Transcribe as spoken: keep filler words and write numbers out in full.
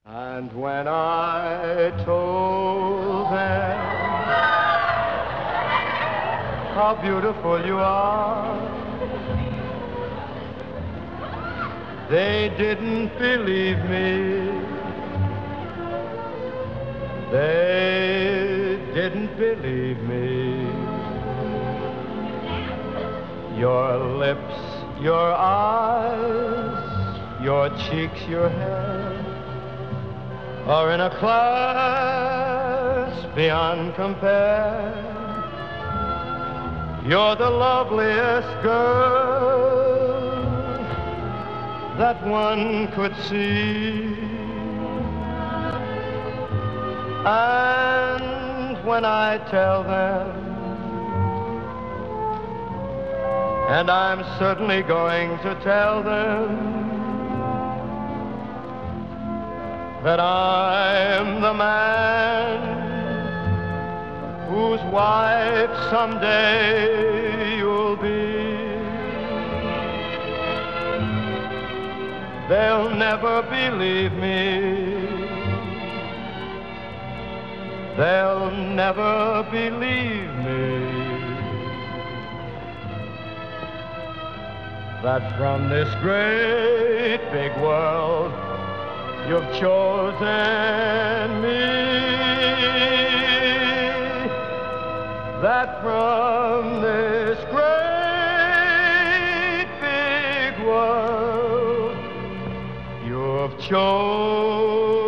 And when I told them how beautiful you are, they didn't believe me. They didn't believe me. Your lips, your eyes, your cheeks, your hair are in a class beyond compare. You're the loveliest girl that one could see. And when I tell them, and I'm certainly going to tell them, that I'm the man whose wife someday you'll be, they'll never believe me. They'll never believe me that from this great big world you've chosen me, that from this great big world you've chosen